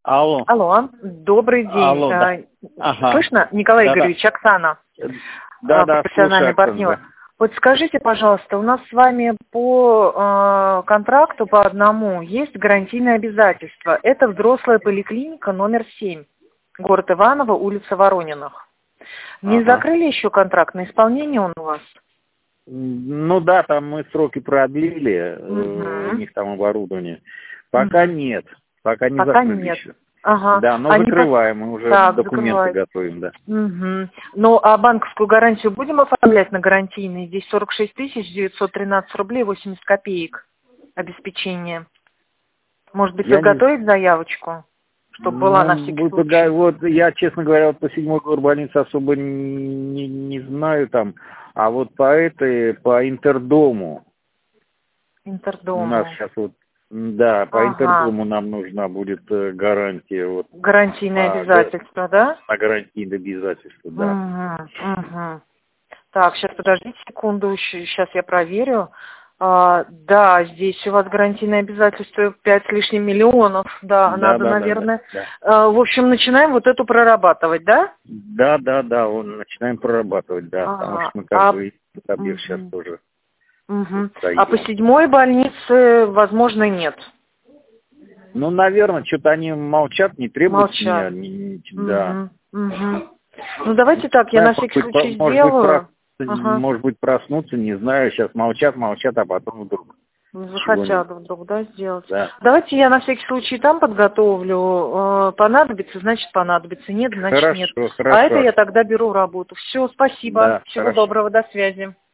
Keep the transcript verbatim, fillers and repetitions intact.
Алло. Алло, добрый день. Алло, да. Ага. Слышно, Николай да, Игоревич, да. Оксана, Да, да, профессиональный слушаю, партнер. да. Вот скажите, пожалуйста, у нас с вами по э, контракту по одному есть гарантийное обязательство. Это взрослая поликлиника номер семь, город Иваново, улица Ворониных. Не Ага. закрыли еще контракт, на исполнение он у вас? Ну да, там мы сроки продлили, Угу. у них там оборудование. Пока угу. нет, пока не Пока закрыли нет. еще. Ага. Да, но Они закрываем, мы уже так, документы закрывают. готовим, да. Угу. Ну, а банковскую гарантию будем оформлять на гарантийный? Здесь сорок шесть тысяч девятьсот тринадцать рублей восемьдесят копеек обеспечение. Может быть, Я не... изготовить заявочку, чтобы была ну, на всякий вот, случай? да, вот я, честно говоря, вот по седьмой горбольнице особо не, не, не знаю там, а вот по этой, по Интердому, Интердому. у нас сейчас вот, да, по Ага. Интердому нам нужна будет э, гарантия. Вот, Гарантийное а, обязательство, да? на гарантийное обязательство, да. Угу, угу. Так, сейчас подождите секунду, сейчас я проверю. А, да, здесь у вас гарантийное обязательство пять с лишним миллионов, да, Да, надо, да, наверное. да, да. А, в общем, начинаем вот эту прорабатывать, да? Да, да, да, вот начинаем прорабатывать, да, Ага. потому что мы как А, бы этот объект сейчас угу. тоже Угу. стоим. А по седьмой больнице, возможно, нет. Ну, наверное, что-то они молчат, не требуют с меня, Молчат. не- не- Угу. да. Угу. Ну, давайте так, я Знаю, на может всякий быть, про- случай может быть, сделаю. прос- Ага. может быть, проснуться, не знаю, сейчас молчат, молчат, а потом вдруг Захотят чего-нибудь. вдруг, да, сделать. Да. Давайте я на всякий случай там подготовлю. Э, Понадобится, значит понадобится. Нет, значит нет. Хорошо, А это хорошо. я тогда беру в работу. Все, спасибо. Да, Всего хорошо. доброго, до связи.